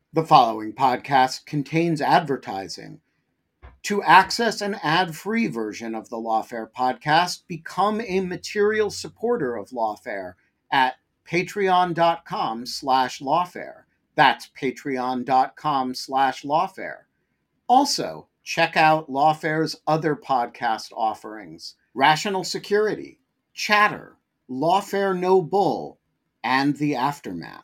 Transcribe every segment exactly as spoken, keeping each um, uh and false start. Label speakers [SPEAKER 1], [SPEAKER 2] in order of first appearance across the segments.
[SPEAKER 1] The following podcast contains advertising. To access an ad-free version of the Lawfare podcast, become a material supporter of Lawfare at patreon.com slash lawfare. That's patreon.com slash lawfare. Also, check out Lawfare's other podcast offerings: Rational Security, Chatter, Lawfare No Bull, and The Aftermath.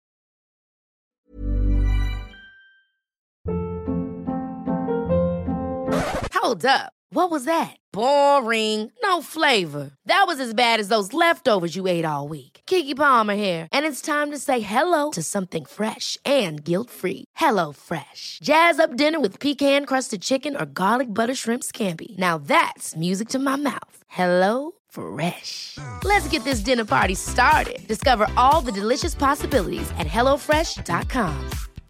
[SPEAKER 2] Hold up. What was that? Boring. No flavor. That was as bad as those leftovers you ate all week. Keke Palmer here, and it's time to say hello to something fresh and guilt-free. Hello Fresh. Jazz up dinner with pecan-crusted chicken or garlic butter shrimp scampi. Now that's music to my mouth. Hello Fresh. Let's get this dinner party started. Discover all the delicious possibilities at hello fresh dot com.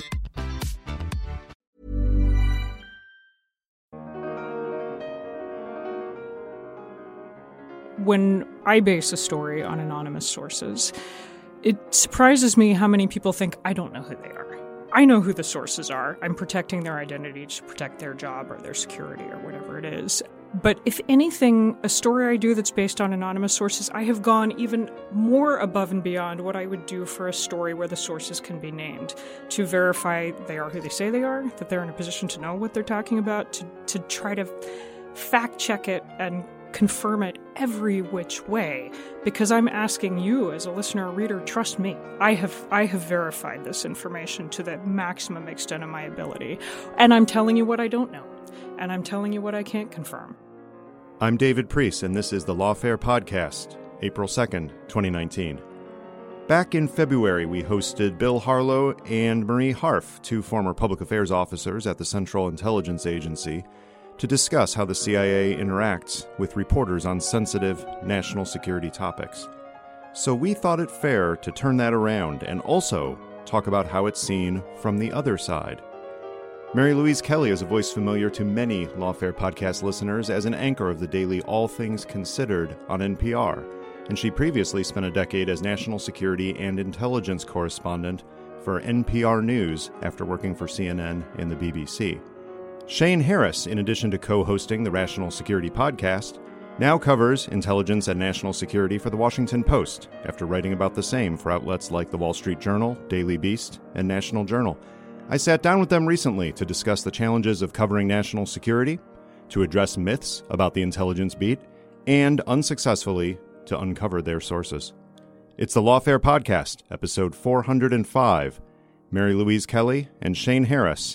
[SPEAKER 3] When I base a story on anonymous sources, it surprises me how many people think I don't know who they are. I know who the sources are. I'm protecting their identity to protect their job or their security or whatever it is. But if anything, a story I do that's based on anonymous sources, I have gone even more above and beyond what I would do for a story where the sources can be named, to verify they are who they say they are, that they're in a position to know what they're talking about, to, to try to fact check it and confirm it every which way, because I'm asking you as a listener or reader, trust me. I have I have verified this information to the maximum extent of my ability, and I'm telling you what I don't know, and I'm telling you what I can't confirm.
[SPEAKER 4] I'm David Priest, and this is the Lawfare Podcast, April second, twenty nineteen. Back in February, we hosted Bill Harlow and Marie Harf, two former public affairs officers at the Central Intelligence Agency, to discuss how the C I A interacts with reporters on sensitive national security topics. So we thought it fair to turn that around and also talk about how it's seen from the other side. Mary Louise Kelly is a voice familiar to many Lawfare podcast listeners as an anchor of the daily All Things Considered on N P R, and she previously spent a decade as national security and intelligence correspondent for N P R News after working for C N N and the B B C. Shane Harris, in addition to co-hosting the Rational Security podcast, now covers intelligence and national security for the Washington Post, after writing about the same for outlets like the Wall Street Journal, Daily Beast, and National Journal. I sat down with them recently to discuss the challenges of covering national security, to address myths about the intelligence beat, and unsuccessfully to uncover their sources. It's the Lawfare Podcast, episode four hundred five, Mary Louise Kelly and Shane Harris,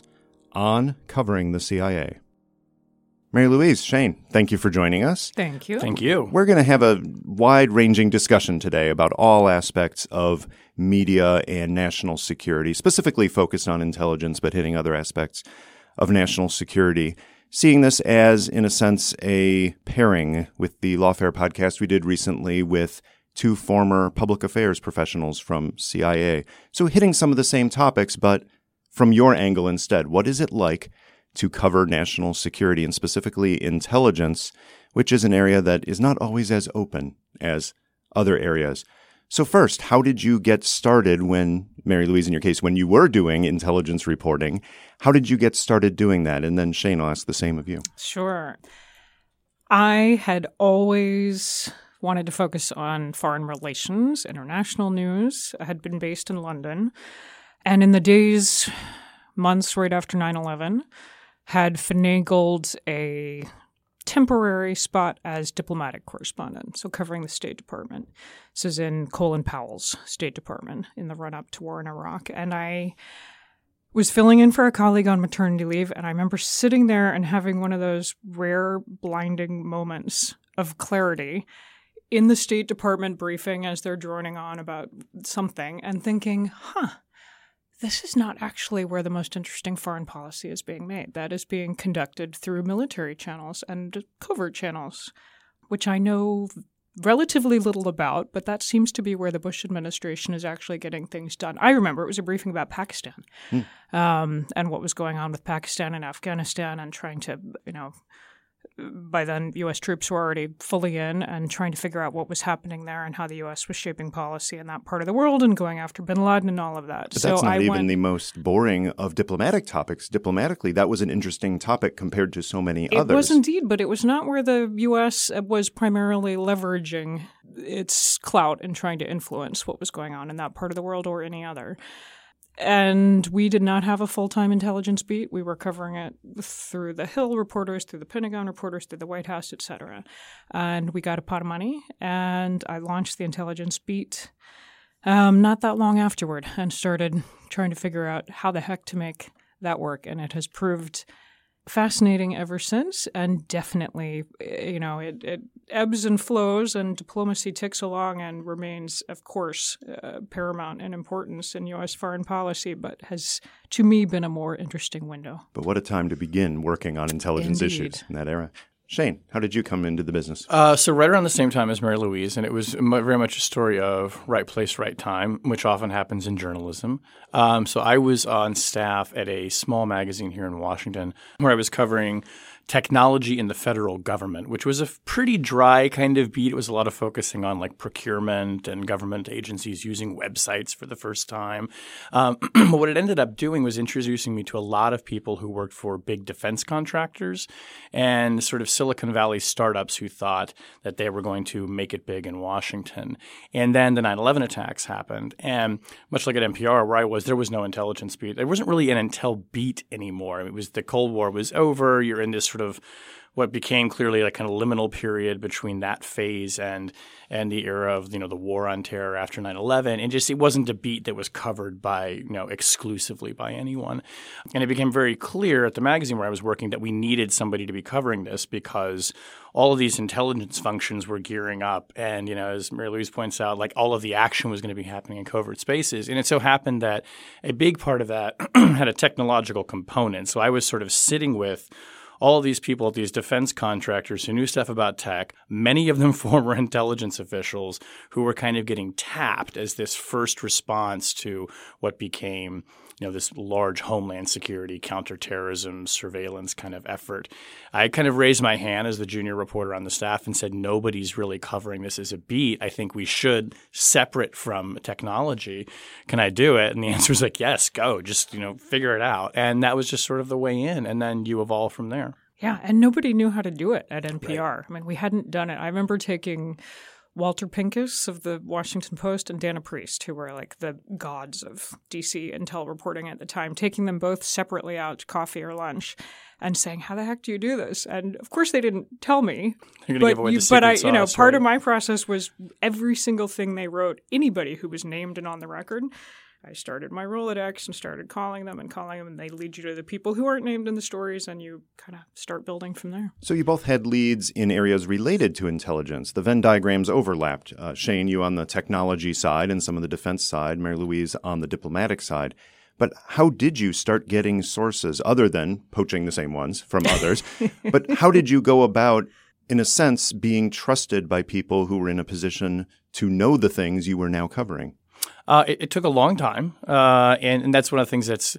[SPEAKER 4] on covering the C I A. Mary Louise, Shane, thank you for joining us.
[SPEAKER 3] Thank you.
[SPEAKER 5] Thank you.
[SPEAKER 4] We're going to have a wide-ranging discussion today about all aspects of media and national security, specifically focused on intelligence, but hitting other aspects of national security. Seeing this as, in a sense, a pairing with the Lawfare podcast we did recently with two former public affairs professionals from C I A. So hitting some of the same topics, but from your angle instead. What is it like to cover national security and specifically intelligence, which is an area that is not always as open as other areas? So first, how did you get started when, Mary Louise, in your case, when you were doing intelligence reporting, how did you get started doing that? And then Shane, I'll ask the same of you.
[SPEAKER 3] Sure. I had always wanted to focus on foreign relations, international news. I had been based in London. And in the days, months right after nine eleven, had finagled a temporary spot as diplomatic correspondent, so covering the State Department. This is in Colin Powell's State Department in the run-up to war in Iraq. And I was filling in for a colleague on maternity leave, and I remember sitting there and having one of those rare blinding moments of clarity in the State Department briefing as they're droning on about something and thinking, huh, this is not actually where the most interesting foreign policy is being made. That is being conducted through military channels and covert channels, which I know relatively little about, but that seems to be where the Bush administration is actually getting things done. I remember it was a briefing about Pakistan mm. um, and what was going on with Pakistan and Afghanistan and trying to, you know, by then, U S troops were already fully in and trying to figure out what was happening there and how the U S was shaping policy in that part of the world and going after bin Laden and all of that.
[SPEAKER 4] But
[SPEAKER 3] so
[SPEAKER 4] that's not
[SPEAKER 3] I
[SPEAKER 4] even
[SPEAKER 3] went,
[SPEAKER 4] the most boring of diplomatic topics. Diplomatically, that was an interesting topic compared to so many
[SPEAKER 3] it
[SPEAKER 4] others.
[SPEAKER 3] It was indeed, but it was not where the U S was primarily leveraging its clout and trying to influence what was going on in that part of the world or any other. And we did not have a full-time intelligence beat. We were covering it through the Hill reporters, through the Pentagon reporters, through the White House, et cetera. And we got a pot of money, and I launched the intelligence beat um, not that long afterward and started trying to figure out how the heck to make that work. And it has proved fascinating ever since, and definitely, you know, it, it ebbs and flows, and diplomacy ticks along and remains, of course, uh, paramount in importance in U S foreign policy, but has, to me, been a more interesting window.
[SPEAKER 4] But what a time to begin working on intelligence
[SPEAKER 3] Indeed.
[SPEAKER 4] issues in that era. Shane, how did you come into the business?
[SPEAKER 5] Uh, so right around the same time as Mary Louise, and it was very much a story of right place, right time, which often happens in journalism. Um, so I was on staff at a small magazine here in Washington where I was covering technology in the federal government, which was a pretty dry kind of beat. It was a lot of focusing on like procurement and government agencies using websites for the first time. Um, but what it ended up doing was introducing me to a lot of people who worked for big defense contractors and sort of Silicon Valley startups who thought that they were going to make it big in Washington. And then the nine eleven attacks happened. And much like at N P R where I was, there was no intelligence beat. There wasn't really an intel beat anymore. It was the Cold War was over. You're in this sort of what became clearly like kind of liminal period between that phase and and the era of, you know, the war on terror after nine eleven. And just it wasn't a beat that was covered by, you know, exclusively by anyone. And it became very clear at the magazine where I was working that we needed somebody to be covering this because all of these intelligence functions were gearing up. And, you know, as Mary Louise points out, like all of the action was going to be happening in covert spaces. And it so happened that a big part of that had a technological component. So I was sort of sitting with all of these people at these defense contractors who knew stuff about tech, many of them former intelligence officials who were kind of getting tapped as this first response to what became, you know, this large homeland security, counterterrorism, surveillance kind of effort. I kind of raised my hand as the junior reporter on the staff and said, nobody's really covering this as a beat. I think we should separate from technology. Can I do it? And the answer was like, yes, go. Just, you know, figure it out. And that was just sort of the way in. And then you evolve from there.
[SPEAKER 3] Yeah, and nobody knew how to do it at N P R.
[SPEAKER 5] Right.
[SPEAKER 3] I mean, we hadn't done it. I remember taking Walter Pincus of the Washington Post and Dana Priest, who were like the gods of D C intel reporting at the time, taking them both separately out to coffee or lunch and saying, how the heck do you do this? And of course they didn't tell me.
[SPEAKER 5] You're
[SPEAKER 3] but
[SPEAKER 5] give away
[SPEAKER 3] you,
[SPEAKER 5] the
[SPEAKER 3] but I,
[SPEAKER 5] secret
[SPEAKER 3] you know,
[SPEAKER 5] sauce,
[SPEAKER 3] part
[SPEAKER 5] right?
[SPEAKER 3] of my process was every single thing they wrote, anybody who was named and on the record, I started my Rolodex and started calling them and calling them, and they lead you to the people who aren't named in the stories, and you kind of start building from there.
[SPEAKER 4] So you both had leads in areas related to intelligence. The Venn diagrams overlapped. Uh, Shane, you on the technology side and some of the defense side, Mary Louise on the diplomatic side. But how did you start getting sources other than poaching the same ones from others? But how did you go about, in a sense, being trusted by people who were in a position to know the things you were now covering?
[SPEAKER 5] Uh, it, it took a long time, uh, and, and that's one of the things that's,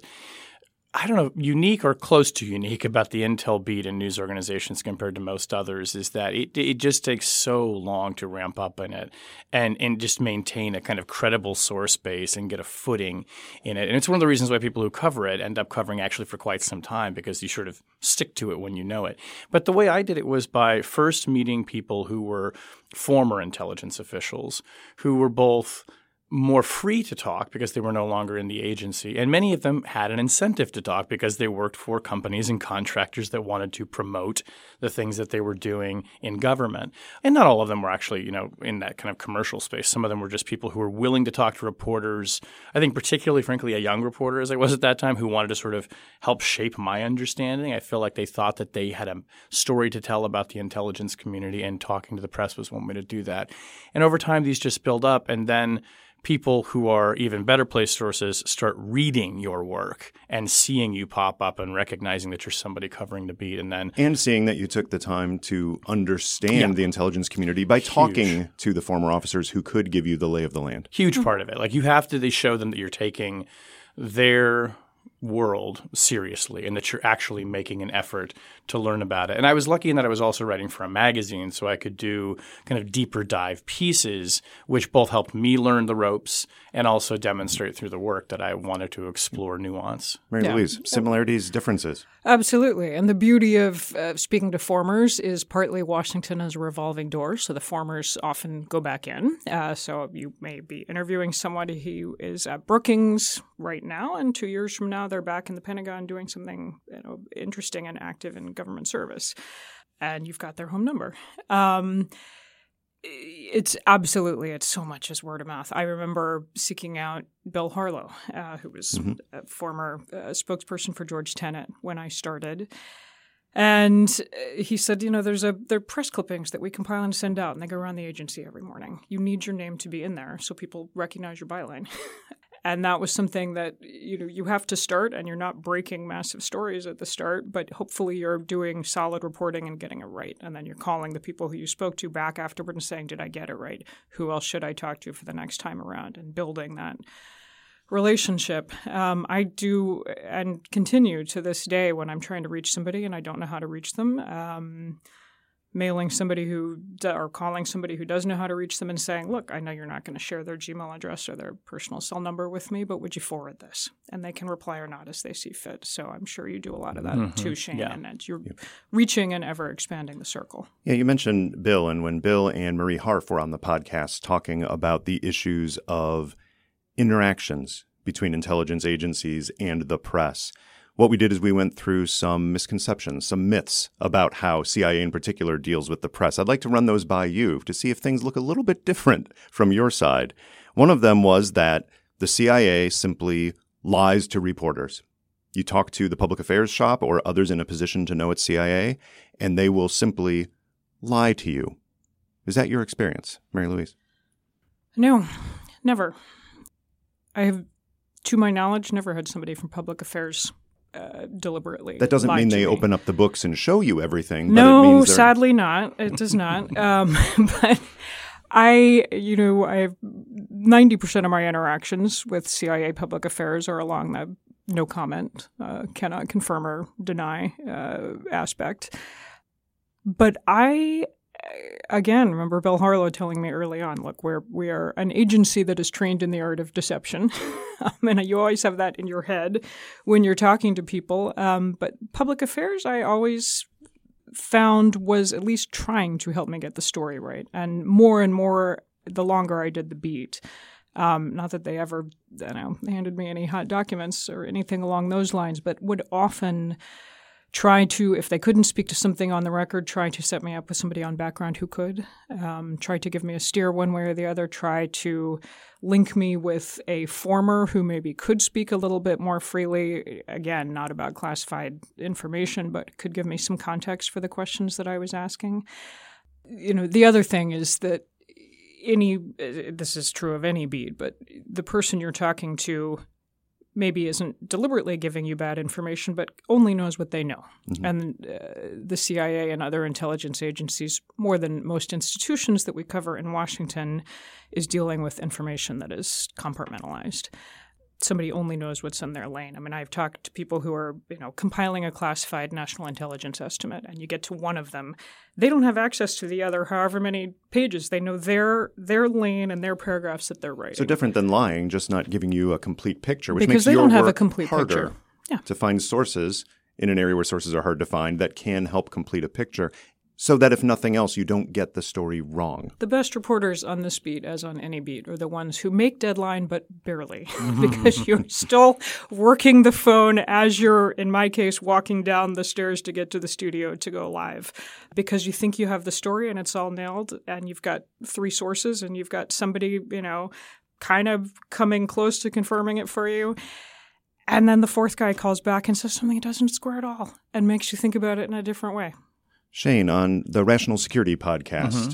[SPEAKER 5] I don't know, unique or close to unique about the intel beat in news organizations compared to most others is that it it just takes so long to ramp up in it and, and just maintain a kind of credible source base and get a footing in it. And it's one of the reasons why people who cover it end up covering actually for quite some time because you sort of stick to it when you know it. But the way I did it was by first meeting people who were former intelligence officials who were both more free to talk because they were no longer in the agency. And many of them had an incentive to talk because they worked for companies and contractors that wanted to promote the things that they were doing in government. And not all of them were actually, you know, in that kind of commercial space. Some of them were just people who were willing to talk to reporters. I think particularly, frankly, a young reporter as I was at that time who wanted to sort of help shape my understanding. I feel like they thought that they had a story to tell about the intelligence community, and talking to the press was one way to do that. And over time, these just build up, and then people who are even better placed sources start reading your work and seeing you pop up and recognizing that you're somebody covering the beat. And then
[SPEAKER 4] And seeing that you took the time to understand
[SPEAKER 5] Yeah.
[SPEAKER 4] the intelligence community by
[SPEAKER 5] Huge.
[SPEAKER 4] talking to the former officers who could give you the lay of the land.
[SPEAKER 5] huge part of it. Like you have to they show them that you're taking their world seriously and that you're actually making an effort to learn about it. And I was lucky in that I was also writing for a magazine, so I could do kind of deeper dive pieces, which both helped me learn the ropes and also demonstrate through the work that I wanted to explore nuance.
[SPEAKER 4] Mary
[SPEAKER 3] Yeah.
[SPEAKER 4] Louise, similarities, differences.
[SPEAKER 3] Absolutely. And the beauty of uh, speaking to formers is partly Washington is a revolving door, so the formers often go back in. Uh, so you may be interviewing somebody who is at Brookings right now, and two years from now they're back in the Pentagon doing something, you know, interesting and active in government service. And you've got their home number. Um, It's absolutely, it's so much as word of mouth. I remember seeking out Bill Harlow, uh, who was
[SPEAKER 4] Mm-hmm.
[SPEAKER 3] a former uh, spokesperson for George Tenet when I started. And he said, you know, there's a there are press clippings that we compile and send out, and they go around the agency every morning. You need your name to be in there so people recognize your byline. And that was something that, you know, you have to start, and you're not breaking massive stories at the start, but hopefully you're doing solid reporting and getting it right. And then you're calling the people who you spoke to back afterward and saying, did I get it right? Who else should I talk to for the next time around? And building that relationship. Um, I do and continue to this day when I'm trying to reach somebody and I don't know how to reach them. Um, mailing somebody who – or calling somebody who does know how to reach them and saying, look, I know you're not going to share their Gmail address or their personal cell number with me, but would you forward this? And they can reply or not as they see fit. So I'm sure you do a lot of that
[SPEAKER 5] Mm-hmm.
[SPEAKER 3] too, Shane,
[SPEAKER 5] Yeah.
[SPEAKER 3] and that you're reaching and ever expanding the circle.
[SPEAKER 4] Yeah, you mentioned Bill, and when Bill and Marie Harf were on the podcast talking about the issues of interactions between intelligence agencies and the press, what we did is we went through some misconceptions, some myths about how C I A in particular deals with the press. I'd like to run those by you to see if things look a little bit different from your side. One of them was that the C I A simply lies to reporters. You talk to the public affairs shop or others in a position to know it's C I A, and they will simply lie to you. Is that your experience, Mary Louise?
[SPEAKER 3] No, never. I have, to my knowledge, never had somebody from public affairs uh, deliberately.
[SPEAKER 4] That doesn't
[SPEAKER 3] lie
[SPEAKER 4] mean
[SPEAKER 3] to
[SPEAKER 4] they
[SPEAKER 3] me.
[SPEAKER 4] open up the books and show you everything.
[SPEAKER 3] No,
[SPEAKER 4] but it means they're-
[SPEAKER 3] sadly not. It does not. um, but I, you know, I have ninety percent of my interactions with C I A public affairs are along the no comment, uh, cannot confirm or deny uh, aspect. But I, again, remember Bill Harlow telling me early on, look, we're, we are an agency that is trained in the art of deception. um, and you always have that in your head when you're talking to people. Um, but public affairs, I always found was at least trying to help me get the story right. And more and more, the longer I did the beat. Um, not that they ever, you know, handed me any hot documents or anything along those lines, but would often try to, if they couldn't speak to something on the record, try to set me up with somebody on background who could, um, try to give me a steer one way or the other, try to link me with a former who maybe could speak a little bit more freely, again, not about classified information, but could give me some context for the questions that I was asking. You know, the other thing is that any, this is true of any beat, but the person you're talking to maybe isn't deliberately giving you bad information, but only knows what they know. Mm-hmm. And uh, the C I A and other intelligence agencies, more than most institutions that we cover in Washington, is dealing with information that is compartmentalized. Somebody only knows what's in their lane. I mean, I've talked to people who are, you know, compiling a classified national intelligence estimate, and you get to one of them. They don't have access to the other however many pages. They know their their lane and their paragraphs that they're writing.
[SPEAKER 4] So different than lying, just not giving you a complete picture, which
[SPEAKER 3] because
[SPEAKER 4] makes
[SPEAKER 3] they
[SPEAKER 4] your
[SPEAKER 3] don't have
[SPEAKER 4] work
[SPEAKER 3] a complete
[SPEAKER 4] harder
[SPEAKER 3] picture. Yeah.
[SPEAKER 4] to find sources in an area where sources are hard to find that can help complete a picture, so that if nothing else, you don't get the story wrong.
[SPEAKER 3] The best reporters on this beat, as on any beat, are the ones who make deadline but barely, because you're still working the phone as you're, in my case, walking down the stairs to get to the studio to go live, because you think you have the story and it's all nailed, and you've got three sources and you've got somebody, you know, kind of coming close to confirming it for you. And then the fourth guy calls back and says something that doesn't square at all and makes you think about it in a different way.
[SPEAKER 4] Shane, on the Rational Security podcast, mm-hmm.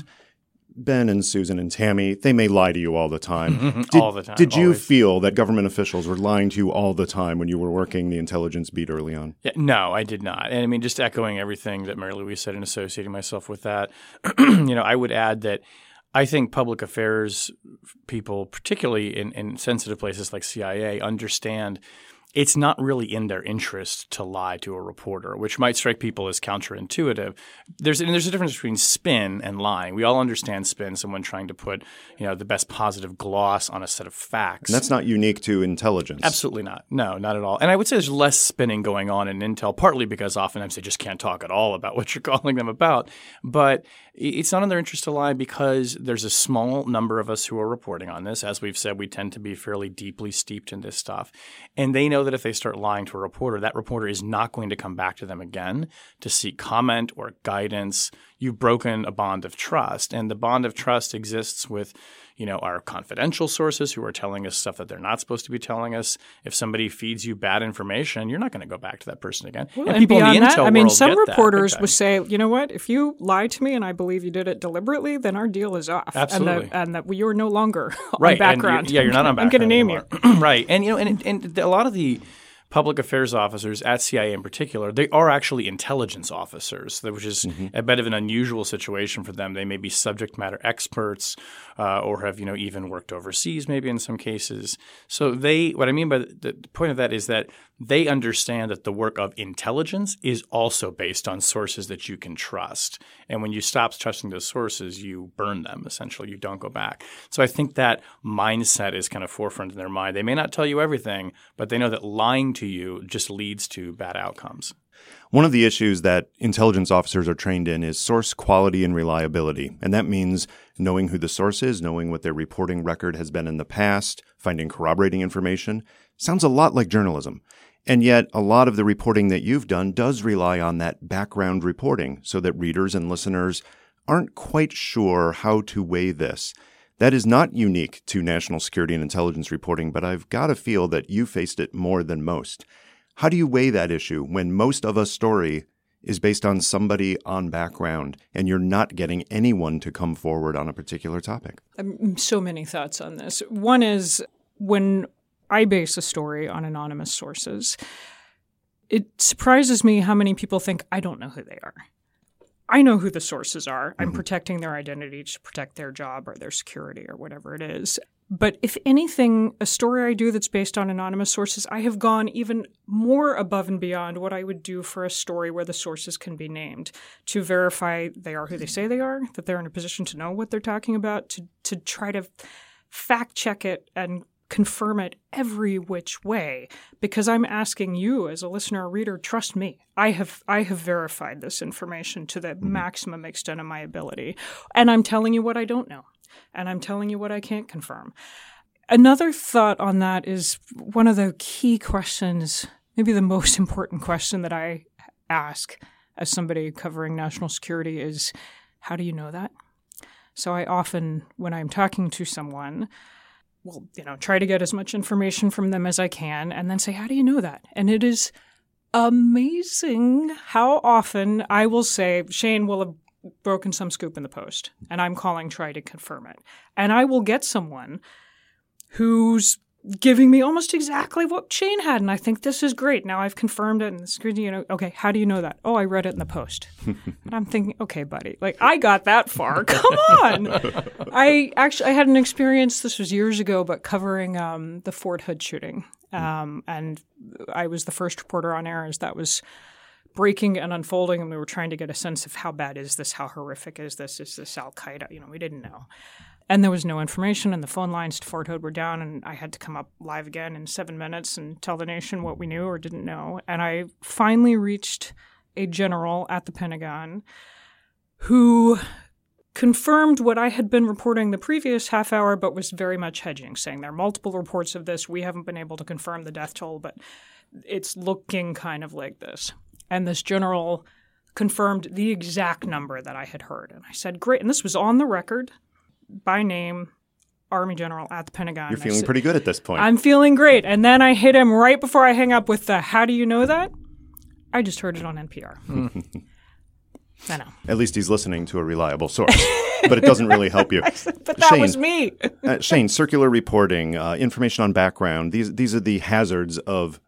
[SPEAKER 4] Ben and Susan and Tammy, they may lie to you all the time. Did,
[SPEAKER 5] all the time.
[SPEAKER 4] Did you
[SPEAKER 5] always.
[SPEAKER 4] feel that government officials were lying to you all the time when you were working the intelligence beat early on?
[SPEAKER 5] Yeah, no, I did not. And I mean, just echoing everything that Mary Louise said and associating myself with that, you know, I would add that I think public affairs people, particularly in, in sensitive places like C I A, understand it's not really in their interest to lie to a reporter, which might strike people as counterintuitive. There's and there's a difference between spin and lying. We all understand spin, someone trying to put, you know, the best positive gloss on a set of facts.
[SPEAKER 4] And that's not unique to intelligence.
[SPEAKER 5] Absolutely not. No, not at all. And I would say there's less spinning going on in intel, partly because oftentimes they just can't talk at all about what you're calling them about. But it's not in their interest to lie because there's a small number of us who are reporting on this. As we've said, we tend to be fairly deeply steeped in this stuff. And they know that if they start lying to a reporter, that reporter is not going to come back to them again to seek comment or guidance. You've broken a bond of trust. And the bond of trust exists with, you know, our confidential sources who are telling us stuff that they're not supposed to be telling us. If somebody feeds you bad information, you're not going to go back to that person again.
[SPEAKER 3] Well,
[SPEAKER 5] and,
[SPEAKER 3] and
[SPEAKER 5] people
[SPEAKER 3] beyond
[SPEAKER 5] in the
[SPEAKER 3] that,
[SPEAKER 5] intel
[SPEAKER 3] I mean,
[SPEAKER 5] world
[SPEAKER 3] some
[SPEAKER 5] get
[SPEAKER 3] reporters
[SPEAKER 5] that,
[SPEAKER 3] would say, you know what, if you lie to me and I believe you did it deliberately, then our deal is off.
[SPEAKER 5] Absolutely.
[SPEAKER 3] And that, and that we, you're no longer
[SPEAKER 5] right.
[SPEAKER 3] on background.
[SPEAKER 5] And you're, yeah, you're not on background
[SPEAKER 3] I'm going to name
[SPEAKER 5] anymore.
[SPEAKER 3] you.
[SPEAKER 5] Right. And, you know, and, and a lot of the public affairs officers at C I A in particular, they are actually intelligence officers, which is mm-hmm. a bit of an unusual situation for them. They may be subject matter experts uh, or have, you know, even worked overseas maybe in some cases. So they – what I mean by the, the point of that is that they understand that the work of intelligence is also based on sources that you can trust. And when you stop trusting those sources, you burn them essentially. You don't go back. So I think that mindset is kind of forefront in their mind. They may not tell you everything, but they know that lying to you just leads to bad outcomes.
[SPEAKER 4] One of the issues that intelligence officers are trained in is source quality and reliability. And that means knowing who the source is, knowing what their reporting record has been in the past, finding corroborating information. Sounds a lot like journalism. And yet a lot of the reporting that you've done does rely on that background reporting so that readers and listeners aren't quite sure how to weigh this. That is not unique to national security and intelligence reporting, but I've got to feel that you faced it more than most. How do you weigh that issue when most of a story is based on somebody on background and you're not getting anyone to come forward on a particular topic?
[SPEAKER 3] Um, so many thoughts on this. One is when I base a story on anonymous sources, it surprises me how many people think I don't know who they are. I know who the sources are. I'm mm-hmm. protecting their identity to protect their job or their security or whatever it is. But if anything, a story I do that's based on anonymous sources, I have gone even more above and beyond what I would do for a story where the sources can be named to verify they are who they say they are, that they're in a position to know what they're talking about, to, to try to fact check it and confirm it every which way, because I'm asking you as a listener or reader, trust me. I have I have verified this information to the mm-hmm. maximum extent of my ability. And I'm telling you what I don't know. And I'm telling you what I can't confirm. Another thought on that is one of the key questions, maybe the most important question that I ask as somebody covering national security is, how do you know that? So I often, when I'm talking to someone, well, you know, try to get as much information from them as I can and then say, how do you know that? And it is amazing how often I will say, Shane will have broken some scoop in the Post, and I'm calling, try to confirm it. And I will get someone who's giving me almost exactly what Shane had, and I think this is great. Now I've confirmed it, and this, you know, okay, how do you know that? Oh, I read it in the Post. And I'm thinking, okay, buddy, like I got that far. Come on. I actually I had an experience. This was years ago, but covering um, the Fort Hood shooting, um, and I was the first reporter on air as that was breaking and unfolding, and we were trying to get a sense of how bad is this, how horrific is this, is this Al-Qaeda? You know, we didn't know. And there was no information, and the phone lines to Fort Hood were down, and I had to come up live again in seven minutes and tell the nation what we knew or didn't know. And I finally reached a general at the Pentagon who confirmed what I had been reporting the previous half hour, but was very much hedging, saying there are multiple reports of this. We haven't been able to confirm the death toll, but it's looking kind of like this. And this general confirmed the exact number that I had heard. And I said, great. And this was on the record by name, Army General at the Pentagon.
[SPEAKER 4] You're feeling
[SPEAKER 3] said,
[SPEAKER 4] pretty good at this point.
[SPEAKER 3] I'm feeling great. And then I hit him right before I hang up with the, how do you know that? I just heard it on N P R. I know.
[SPEAKER 4] At least he's listening to a reliable source. But it doesn't really help you.
[SPEAKER 3] But that
[SPEAKER 4] Shane,
[SPEAKER 3] was me.
[SPEAKER 4] uh, Shane, circular reporting, uh, information on background, these these are the hazards of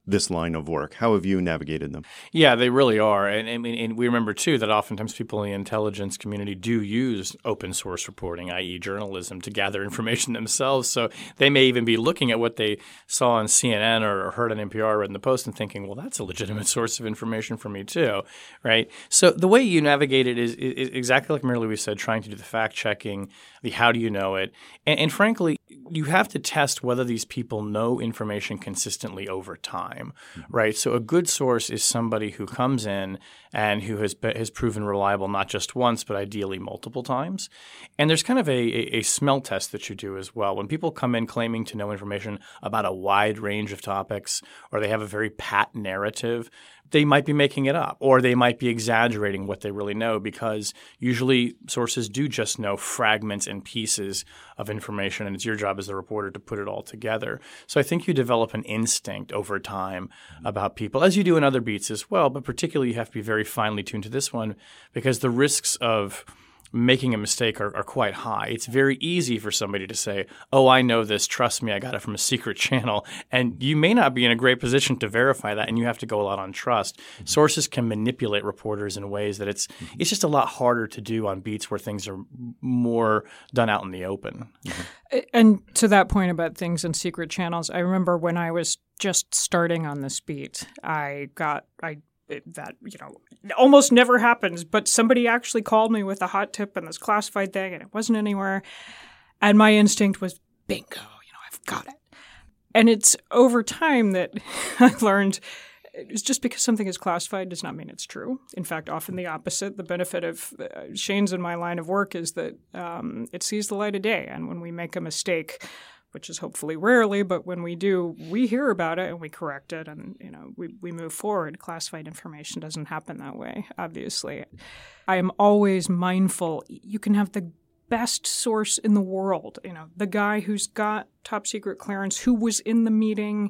[SPEAKER 4] this line of work? How have you navigated them?
[SPEAKER 5] Yeah, they really are. And, and, and we remember, too, that oftentimes people in the intelligence community do use open source reporting, that is journalism, to gather information themselves. So they may even be looking at what they saw on C N N or heard on N P R or read in the Post and thinking, well, that's a legitimate source of information for me, too, right? So the way you navigate it is, is exactly like Mary Louise said, trying to do the fact-checking, the how do you know it. And, and frankly, you have to test whether these people know information consistently over time, right? So a good source is somebody who comes in and who has been, has proven reliable not just once, but ideally multiple times. And there's kind of a, a, a smell test that you do as well. When people come in claiming to know information about a wide range of topics, or they have a very pat narrative, they might be making it up, or they might be exaggerating what they really know, because usually sources do just know fragments and pieces of information, and it's your job as the reporter to put it all together. So I think you develop an instinct over time about people, as you do in other beats as well, but particularly you have to be very finely tuned to this one, because the risks of making a mistake are, are quite high. It's very easy for somebody to say, oh, I know this, trust me, I got it from a secret channel. And you may not be in a great position to verify that, and you have to go a lot on trust. Mm-hmm. Sources can manipulate reporters in ways that it's mm-hmm. it's just a lot harder to do on beats where things are more done out in the open.
[SPEAKER 3] Mm-hmm. And to that point about things in secret channels, I remember when I was just starting on this beat, I got – I. It, that, you know, almost never happens, but somebody actually called me with a hot tip and this classified thing, and it wasn't anywhere. And my instinct was, bingo, you know, I've got it. And it's over time that I learned it's just because something is classified does not mean it's true. In fact, often the opposite. The benefit of uh, Shane's and my line of work is that um, it sees the light of day. And when we make a mistake, which is hopefully rarely, but when we do, we hear about it and we correct it, and you know we, we move forward. Classified information doesn't happen that way, obviously. I am always mindful. You can have the best source in the world, you know, the guy who's got top secret clearance, who was in the meeting,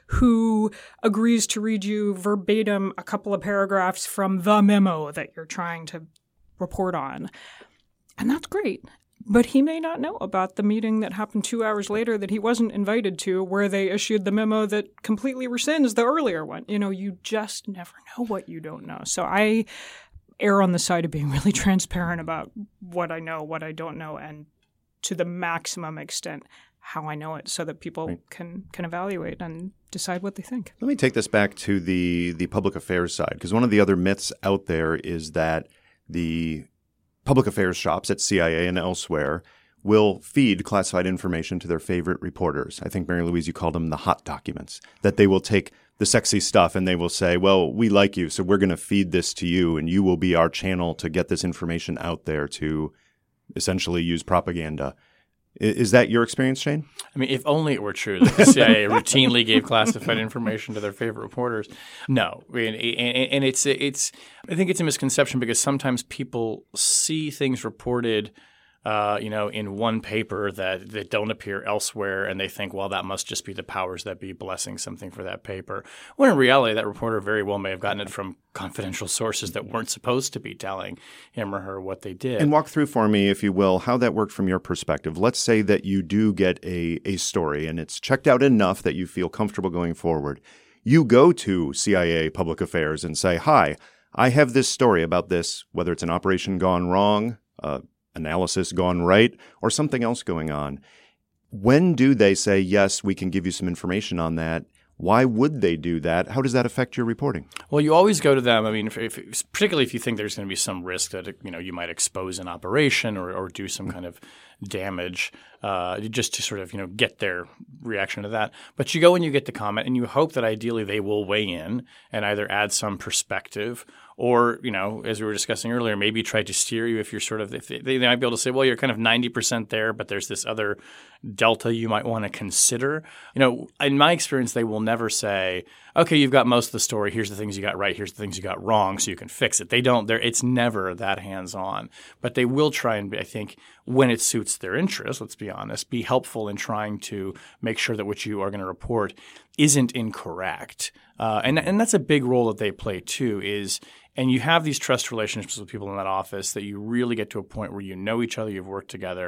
[SPEAKER 3] who agrees to read you verbatim a couple of paragraphs from the memo that you're trying to report on. And that's great. But he may not know about the meeting that happened two hours later that he wasn't invited to, where they issued the memo that completely rescinds the earlier one. You know, you just never know what you don't know. So I err on the side of being really transparent about what I know, what I don't know, and to the maximum extent how I know it, so that people right. can can evaluate and decide what they think.
[SPEAKER 4] Let me take this back to the, the public affairs side, because one of the other myths out there is that the public affairs shops at C I A and elsewhere will feed classified information to their favorite reporters. I think, Mary Louise, you called them the hot documents, that they will take the sexy stuff and they will say, well, we like you, so we're going to feed this to you, and you will be our channel to get this information out there to essentially use propaganda. Is that your experience, Shane?
[SPEAKER 5] I mean, if only it were true that the C I A routinely gave classified information to their favorite reporters. No, and, and it's it's. I think it's a misconception, because sometimes people see things reported, uh, you know, in one paper that, that don't appear elsewhere, and they think, well, that must just be the powers that be blessing something for that paper. When in reality, that reporter very well may have gotten it from confidential sources that weren't supposed to be telling him or her what they did.
[SPEAKER 4] And walk through for me, if you will, how that worked from your perspective. Let's say that you do get a, a story and it's checked out enough that you feel comfortable going forward. You go to C I A Public Affairs and say, hi, I have this story about this, whether it's an operation gone wrong, uh, analysis gone right, or something else going on. When do they say, yes, we can give you some information on that? Why would they do that? How does that affect your reporting?
[SPEAKER 5] Well, you always go to them. I mean, if, if, particularly if you think there's going to be some risk that, you know, you might expose an operation or, or do some kind of damage, uh, just to sort of, you know, get their reaction to that. But you go and you get the comment, and you hope that ideally they will weigh in and either add some perspective, or, you know, as we were discussing earlier, maybe try to steer you if you're sort of – if they, they might be able to say, well, you're kind of ninety percent there, but there's this other delta you might want to consider. You know, in my experience, they will never say, okay, you've got most of the story. Here's the things you got right. Here's the things you got wrong, so you can fix it. They don't – it's never that hands-on. But they will try and, I think, when it suits their interest, let's be honest, be helpful in trying to make sure that what you are going to report isn't incorrect. Uh, and and that's a big role that they play too, is – and you have these trust relationships with people in that office that you really get to a point where you know each other, you've worked together,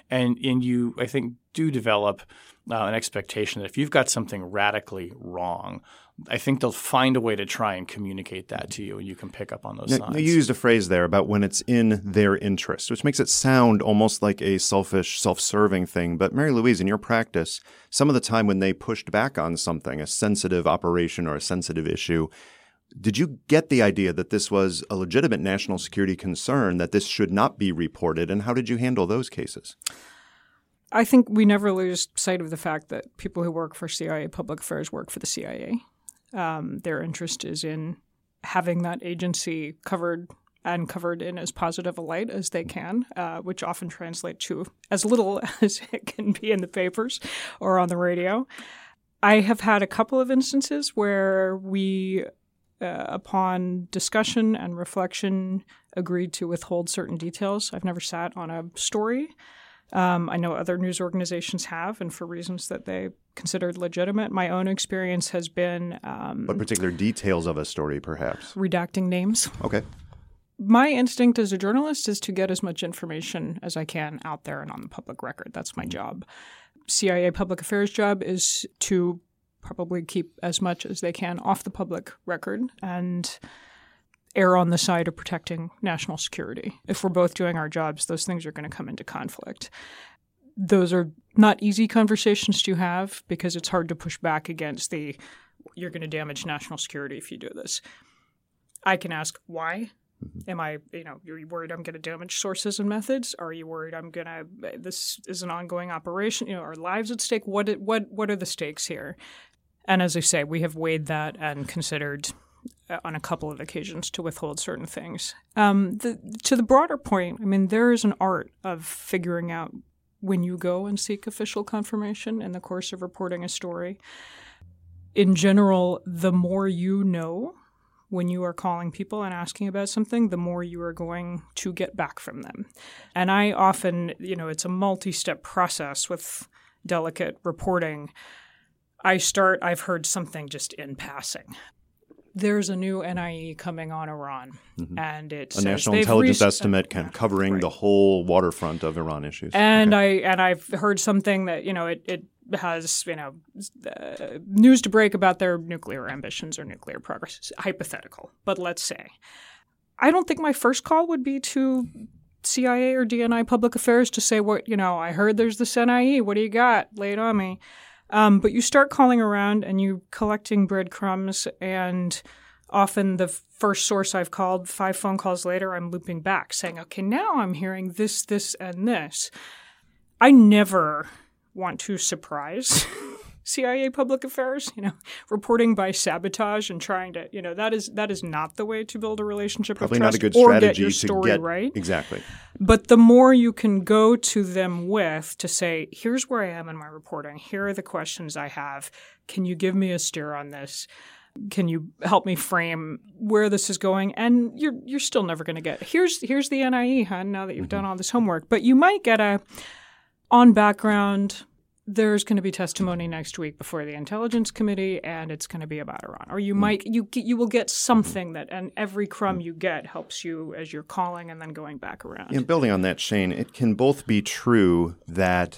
[SPEAKER 5] And and you, I think, do develop uh, an expectation that if you've got something radically wrong, I think they'll find a way to try and communicate that to you, and you can pick up on those
[SPEAKER 4] now,
[SPEAKER 5] signs.
[SPEAKER 4] You used a phrase there about when it's in their interest, which makes it sound almost like a selfish, self-serving thing. But Mary Louise, in your practice, some of the time when they pushed back on something, a sensitive operation or a sensitive issue, did you get the idea that this was a legitimate national security concern, that this should not be reported, and how did you handle those cases?
[SPEAKER 3] I think we never lose sight of the fact that people who work for C I A Public Affairs work for the C I A. Um, their interest is in having that agency covered and covered in as positive a light as they can, uh, which often translates to as little as it can be in the papers or on the radio. I have had a couple of instances where we, uh, upon discussion and reflection, agreed to withhold certain details. I've never sat on a story. Um, I know other news organizations have, and for reasons that they considered legitimate. My own experience has been um,
[SPEAKER 4] What particular details of a story, perhaps?
[SPEAKER 3] Redacting names.
[SPEAKER 4] Okay.
[SPEAKER 3] My instinct as a journalist is to get as much information as I can out there and on the public record. That's my job. C I A Public Affairs' job is to probably keep as much as they can off the public record and err on the side of protecting national security. If we're both doing our jobs, those things are going to come into conflict. Those are not easy conversations to have because it's hard to push back against the, you're going to damage national security if you do this. I can ask, why? Am I, you know, are you worried I'm going to damage sources and methods? Are you worried I'm going to, this is an ongoing operation, you know, our lives at stake? What, what, what are the stakes here? And as I say, we have weighed that and considered on a couple of occasions to withhold certain things. Um, the, to the broader point, I mean, there is an art of figuring out when you go and seek official confirmation in the course of reporting a story. In general, the more you know when you are calling people and asking about something, the more you are going to get back from them. And I often, you know, it's a multi-step process with delicate reporting. I start, I've heard something just in passing. There's a new N I E coming on Iran, mm-hmm. and it
[SPEAKER 4] a
[SPEAKER 3] says
[SPEAKER 4] national
[SPEAKER 3] they've
[SPEAKER 4] intelligence
[SPEAKER 3] re-
[SPEAKER 4] estimate kind of covering
[SPEAKER 3] right.
[SPEAKER 4] the whole waterfront of Iran issues.
[SPEAKER 3] And
[SPEAKER 4] okay.
[SPEAKER 3] I and I've heard something that you know it, it has you know uh, news to break about their nuclear ambitions or nuclear progress. It's hypothetical, but let's say I don't think my first call would be to C I A or D N I Public Affairs to say what you know. I heard there's this N I E. What do you got? Lay it on me. Um, but you start calling around and you collecting breadcrumbs, and often the first source I've called, five phone calls later, I'm looping back saying, okay, now I'm hearing this, this, and this. I never want to surprise C I A Public Affairs, you know, reporting by sabotage and trying to, you know, that is that is not the way to build a relationship
[SPEAKER 4] Probably
[SPEAKER 3] of trust
[SPEAKER 4] not a good
[SPEAKER 3] or
[SPEAKER 4] strategy
[SPEAKER 3] get your
[SPEAKER 4] to
[SPEAKER 3] story
[SPEAKER 4] get
[SPEAKER 3] right.
[SPEAKER 4] Exactly.
[SPEAKER 3] But the more you can go to them with to say, here's where I am in my reporting. Here are the questions I have. Can you give me a steer on this? Can you help me frame where this is going? And you're you're still never going to get, here's here's the N I E, hon, now that you've mm-hmm. done all this homework. But you might get a, on background, there's going to be testimony next week before the Intelligence Committee, and it's going to be about Iran. Or you mm-hmm. might you you will get something that, and every crumb you get helps you as you're calling and then going back around.
[SPEAKER 4] And building on that, Shane, it can both be true that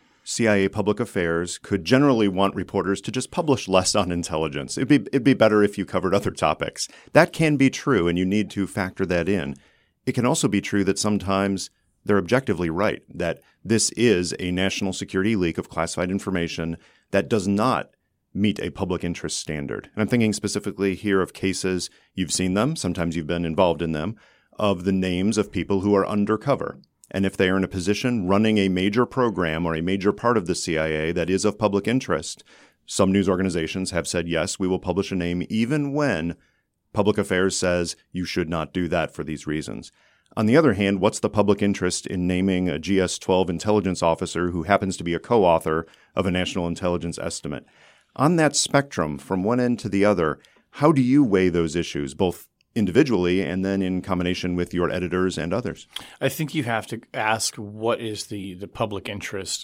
[SPEAKER 4] C I A Public Affairs could generally want reporters to just publish less on intelligence. It'd be it'd be better if you covered other topics. That can be true, and you need to factor that in. It can also be true that sometimes they're objectively right, that this is a national security leak of classified information that does not meet a public interest standard. And I'm thinking specifically here of cases, you've seen them, sometimes you've been involved in them, of the names of people who are undercover. And if they are in a position running a major program or a major part of the C I A that is of public interest, some news organizations have said, yes, we will publish a name even when Public Affairs says you should not do that for these reasons. On the other hand, what's the public interest in naming a G S twelve intelligence officer who happens to be a co-author of a national intelligence estimate? On that spectrum, from one end to the other, how do you weigh those issues, both individually and then in combination with your editors and others?
[SPEAKER 5] I think you have to ask what is the, the public interest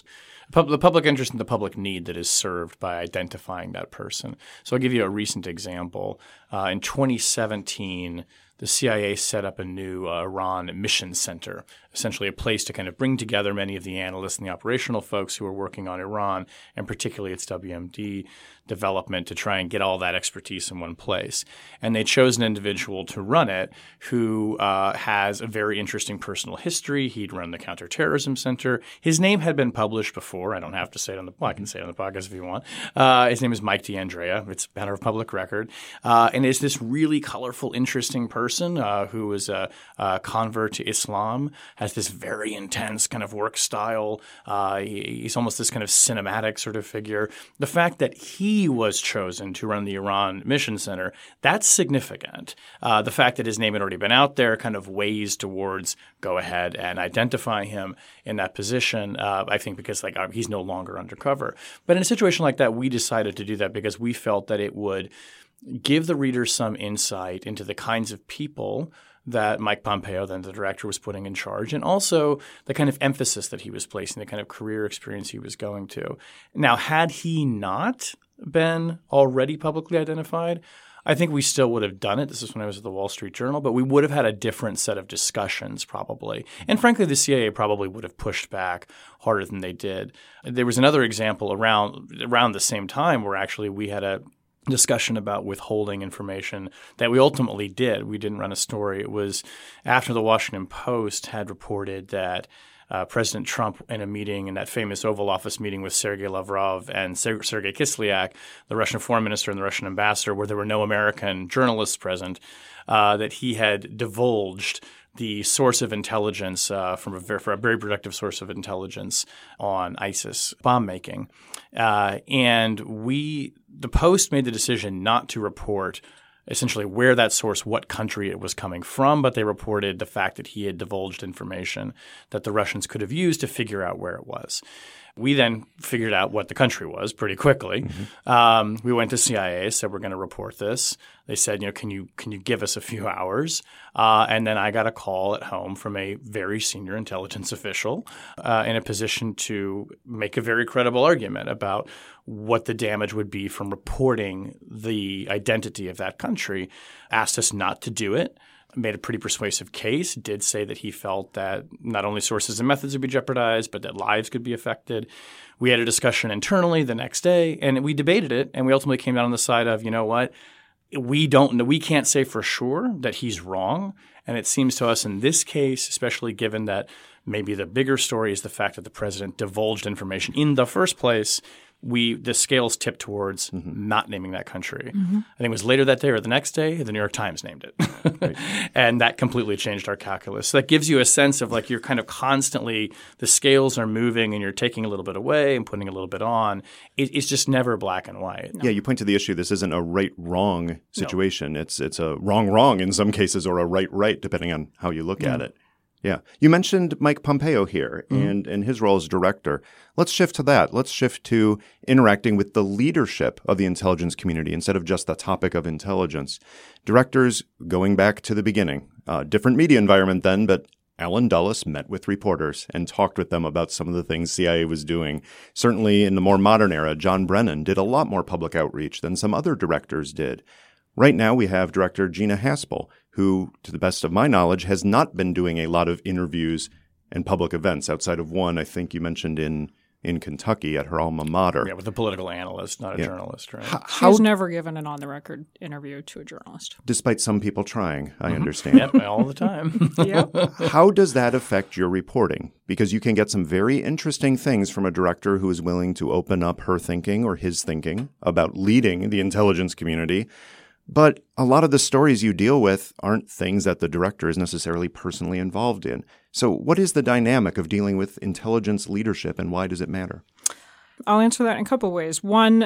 [SPEAKER 5] Pub- the public interest and the public need that is served by identifying that person. So I'll give you a recent example. Uh, in twenty seventeen, the C I A set up a new uh, Iran Mission Center, essentially a place to kind of bring together many of the analysts and the operational folks who are working on Iran, and particularly its W M D development, to try and get all that expertise in one place. And they chose an individual to run it who uh, has a very interesting personal history. He'd run the Counterterrorism Center. His name had been published before. I don't have to say it on the well, I can say it on the podcast if you want. Uh, his name is Mike D'Andrea. It's a matter of public record. Uh, and is this really colorful, interesting person uh, who was a, a convert to Islam, has this very intense kind of work style. Uh, he, he's almost this kind of cinematic sort of figure. The fact that he was chosen to run the Iran Mission Center, that's significant. Uh, the fact that his name had already been out there kind of weighs towards go ahead and identify him in that position, uh, I think because like he's no longer undercover. But in a situation like that, we decided to do that because we felt that it would give the reader some insight into the kinds of people that Mike Pompeo, then the director, was putting in charge, and also the kind of emphasis that he was placing, the kind of career experience he was going to. Now, had he not been already publicly identified, I think we still would have done it. This is when I was at the Wall Street Journal, but we would have had a different set of discussions probably. And frankly, the C I A probably would have pushed back harder than they did. There was another example around around the same time where actually we had a discussion about withholding information that we ultimately did. We didn't run a story. It was after the Washington Post had reported that uh, President Trump, in a meeting, in that famous Oval Office meeting with Sergei Lavrov and Ser- Sergei Kislyak, the Russian foreign minister and the Russian ambassador, where there were no American journalists present, uh, that he had divulged the source of intelligence uh, from a very, for a very productive source of intelligence on ISIS bomb making. Uh, and we, the Post made the decision not to report essentially where that source, what country it was coming from, but they reported the fact that he had divulged information that the Russians could have used to figure out where it was. We then figured out what the country was pretty quickly. Mm-hmm. Um, we went to C I A, said we're going to report this. They said, you know, can you can you give us a few hours? Uh, and then I got a call at home from a very senior intelligence official uh, in a position to make a very credible argument about what the damage would be from reporting the identity of that country. Asked us not to do it. Made a pretty persuasive case, did say that he felt that not only sources and methods would be jeopardized, but that lives could be affected. We had a discussion internally the next day, and we debated it, and we ultimately came down on the side of, you know what, we don't know, we can't say for sure that he's wrong. And it seems to us in this case, especially given that maybe the bigger story is the fact that the president divulged information in the first place, we the scales tipped towards mm-hmm. not naming that country. Mm-hmm. I think it was later that day or the next day, the New York Times named it. Right. And that completely changed our calculus. So that gives you a sense of like you're kind of constantly – the scales are moving and you're taking a little bit away and putting a little bit on. It, it's just never black and white.
[SPEAKER 4] No. Yeah, you point to the issue. This isn't a right-wrong situation. No. It's it's a wrong-wrong in some cases or a right-right depending on how you look mm-hmm. at it. Yeah. You mentioned Mike Pompeo here mm-hmm. and, and his role as director. Let's shift to that. Let's shift to interacting with the leadership of the intelligence community instead of just the topic of intelligence. Directors, going back to the beginning, uh, different media environment then, but Alan Dulles met with reporters and talked with them about some of the things C I A was doing. Certainly in the more modern era, John Brennan did a lot more public outreach than some other directors did. Right now, we have Director Gina Haspel, who, to the best of my knowledge, has not been doing a lot of interviews and public events outside of one I think you mentioned in, in Kentucky at her alma mater.
[SPEAKER 5] Yeah, with a political analyst, not a yeah. journalist, right?
[SPEAKER 3] How, She's how, never given an on-the-record interview to a journalist.
[SPEAKER 4] Despite some people trying, I mm-hmm. understand.
[SPEAKER 5] Yep, all the time.
[SPEAKER 3] Yep.
[SPEAKER 4] How does that affect your reporting? Because you can get some very interesting things from a director who is willing to open up her thinking or his thinking about leading the intelligence community. But a lot of the stories you deal with aren't things that the director is necessarily personally involved in. So what is the dynamic of dealing with intelligence leadership and why does it matter?
[SPEAKER 3] I'll answer that in a couple of ways. One,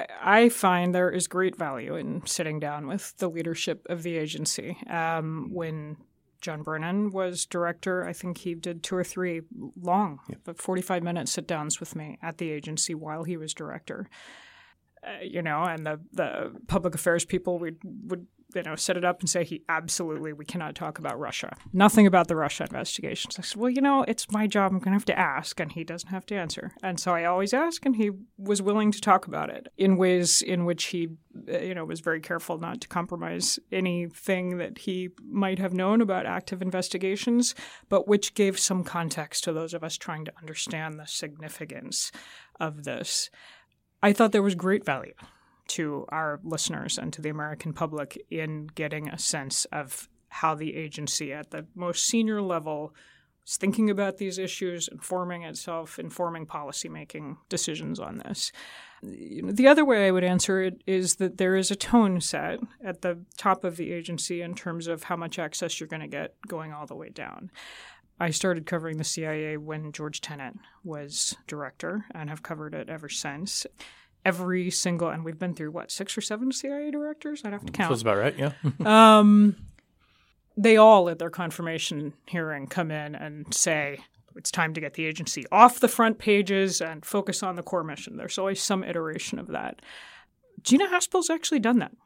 [SPEAKER 3] I find there is great value in sitting down with the leadership of the agency. Um, when John Brennan was director, I think he did two or three long, yeah. but forty-five minute sit-downs with me at the agency while he was director. Uh, you know, and the, the public affairs people would would you know, set it up and say, he absolutely, we cannot talk about Russia. Nothing about the Russia investigations. I said, well, you know, it's my job. I'm going to have to ask, and he doesn't have to answer. And so I always ask, and he was willing to talk about it in ways in which he, you know, was very careful not to compromise anything that he might have known about active investigations, but which gave some context to those of us trying to understand the significance of this. I thought there was great value to our listeners and to the American public in getting a sense of how the agency at the most senior level is thinking about these issues, informing itself, informing policymaking decisions on this. The other way I would answer it is that there is a tone set at the top of the agency in terms of how much access you're going to get going all the way down. I started covering the C I A when George Tenet was director and have covered it ever since. Every single, and we've been through, what, six or seven C I A directors? I'd have to count.
[SPEAKER 5] That's about right, yeah.
[SPEAKER 3] um, they all, at their confirmation hearing, come in and say, it's time to get the agency off the front pages and focus on the core mission. There's always some iteration of that. Gina Haspel's actually done that.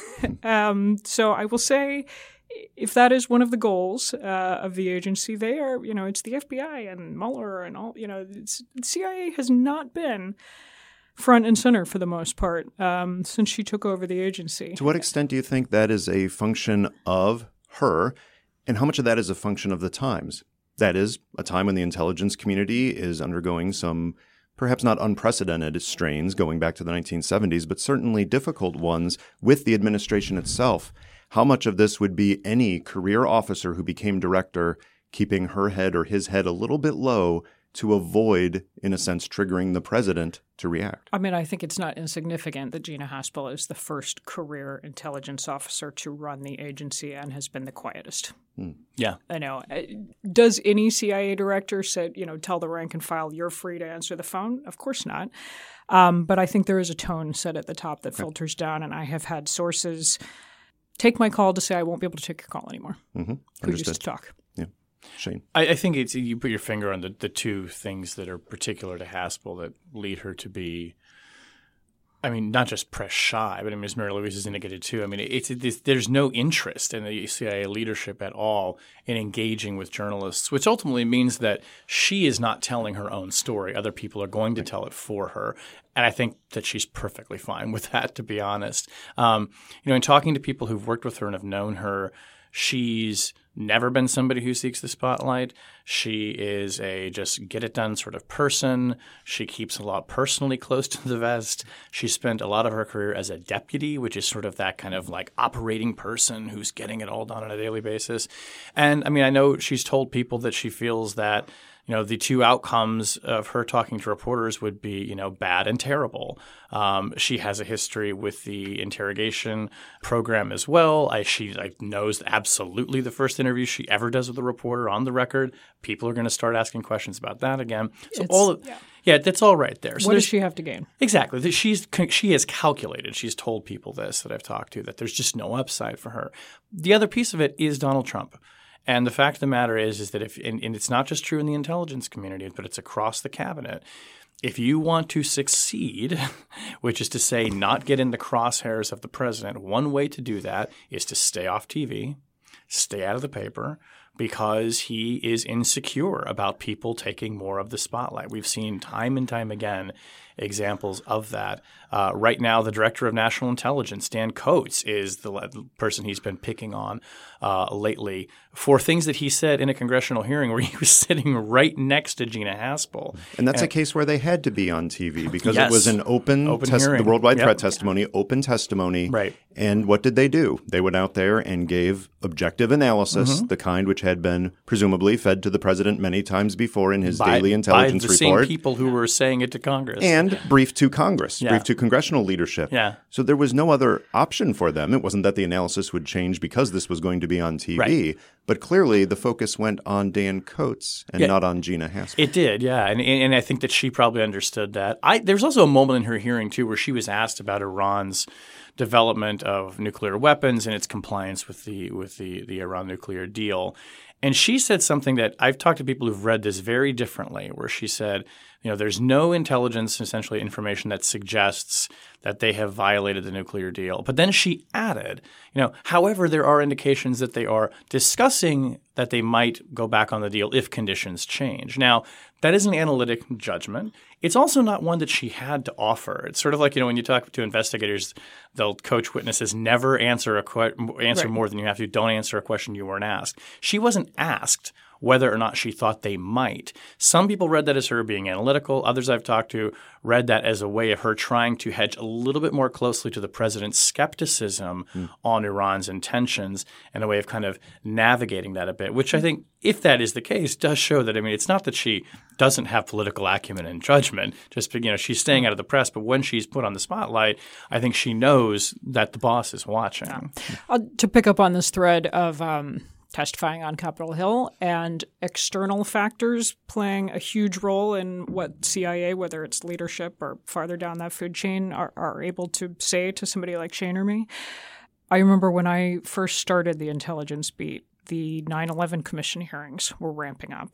[SPEAKER 3] um, so I will say, if that is one of the goals uh, of the agency, they are, you know, it's the F B I and Mueller and all, you know, it's, the C I A has not been front and center for the most part um, since she took over the agency.
[SPEAKER 4] To what extent do you think that is a function of her, and how much of that is a function of the times? That is, a time when the intelligence community is undergoing some perhaps not unprecedented strains going back to the nineteen seventies, but certainly difficult ones with the administration itself. How much of this would be any career officer who became director keeping her head or his head a little bit low to avoid, in a sense, triggering the president to react?
[SPEAKER 3] I mean, I think it's not insignificant that Gina Haspel is the first career intelligence officer to run the agency and has been the quietest.
[SPEAKER 4] Hmm.
[SPEAKER 5] Yeah.
[SPEAKER 3] I know. Does any C I A director say, you know, tell the rank and file, you're free to answer the phone? Of course not. Um, but I think there is a tone set at the top that okay. filters down, and I have had sources take my call to say I won't be able to take your call anymore.
[SPEAKER 4] Mm-hmm.
[SPEAKER 3] Who used to talk.
[SPEAKER 4] Yeah. Shane.
[SPEAKER 5] I, I think it's you put your finger on the, the two things that are particular to Haspel that lead her to be, I mean, not just press shy, but I mean, as Mary Louise has indicated too, I mean, it's, it's there's no interest in the C I A leadership at all in engaging with journalists, which ultimately means that she is not telling her own story. Other people are going to tell it for her. And I think that she's perfectly fine with that, to be honest. Um, you know, in talking to people who've worked with her and have known her, she's never been somebody who seeks the spotlight. She is a just get it done sort of person. She keeps a lot personally close to the vest. She spent a lot of her career as a deputy, which is sort of that kind of like operating person who's getting it all done on a daily basis. And I mean, I know she's told people that she feels that, you know, the two outcomes of her talking to reporters would be, you know, bad and terrible. Um, she has a history with the interrogation program as well. I, she like knows absolutely the first interview she ever does with a reporter on the record, people are going to start asking questions about that again. So
[SPEAKER 3] it's,
[SPEAKER 5] all of, yeah. yeah, that's all right there. So
[SPEAKER 3] what does she have to gain?
[SPEAKER 5] Exactly. She's she has calculated. She's told people this that I've talked to that there's just no upside for her. The other piece of it is Donald Trump. And the fact of the matter is, is that if and, and it's not just true in the intelligence community, but it's across the cabinet. If you want to succeed, which is to say not get in the crosshairs of the president, one way to do that is to stay off T V, stay out of the paper, because he is insecure about people taking more of the spotlight. We've seen time and time again examples of that. Uh, right now, the director of national intelligence, Dan Coates, is the le- person he's been picking on uh, lately for things that he said in a congressional hearing where he was sitting right next to Gina Haspel.
[SPEAKER 4] And that's
[SPEAKER 5] and,
[SPEAKER 4] a case where they had to be on T V because
[SPEAKER 5] yes,
[SPEAKER 4] it was an open,
[SPEAKER 5] open
[SPEAKER 4] tes-
[SPEAKER 5] hearing.
[SPEAKER 4] the worldwide
[SPEAKER 5] yep.
[SPEAKER 4] threat testimony, open testimony.
[SPEAKER 5] Right.
[SPEAKER 4] And what did they do? They went out there and gave objective analysis, mm-hmm. the kind which had been presumably fed to the president many times before in his
[SPEAKER 5] by,
[SPEAKER 4] daily intelligence
[SPEAKER 5] by the
[SPEAKER 4] report.
[SPEAKER 5] Same people who were saying it to Congress.
[SPEAKER 4] And briefed to Congress,
[SPEAKER 5] yeah.
[SPEAKER 4] briefed to congressional leadership.
[SPEAKER 5] Yeah.
[SPEAKER 4] So there was no other option for them. It wasn't that the analysis would change because this was going to be on T V,
[SPEAKER 5] right.
[SPEAKER 4] but clearly the focus went on Dan Coates and
[SPEAKER 5] yeah.
[SPEAKER 4] not on Gina Haspel.
[SPEAKER 5] It did, yeah, and and I think that she probably understood that. I there's also a moment in her hearing too where she was asked about Iran's development of nuclear weapons and its compliance with the with the, the Iran nuclear deal. And she said something that I've talked to people who've read this very differently, where she said, you know, there's no intelligence, essentially information that suggests that they have violated the nuclear deal. But then she added, you know, however, there are indications that they are discussing that they might go back on the deal if conditions change. Now, that is an analytic judgment. It's also not one that she had to offer. It's sort of like, you know, when you talk to investigators, they'll coach witnesses, never answer a que- answer
[SPEAKER 3] Right.
[SPEAKER 5] more than you have to. Don't answer a question you weren't asked. She wasn't asked whether or not she thought they might. Some people read that as her being analytical. Others I've talked to read that as a way of her trying to hedge a little bit more closely to the president's skepticism mm. on Iran's intentions and a way of kind of navigating that a bit, which I think, if that is the case, does show that, I mean, it's not that she doesn't have political acumen and judgment, just, you know, she's staying out of the press, but when she's put on the spotlight, I think she knows that the boss is watching.
[SPEAKER 3] Yeah. Uh, to pick up on this thread of um testifying on Capitol Hill and external factors playing a huge role in what C I A, whether it's leadership or farther down that food chain, are, are able to say to somebody like Shane or me. I remember when I first started the intelligence beat, the nine eleven Commission hearings were ramping up.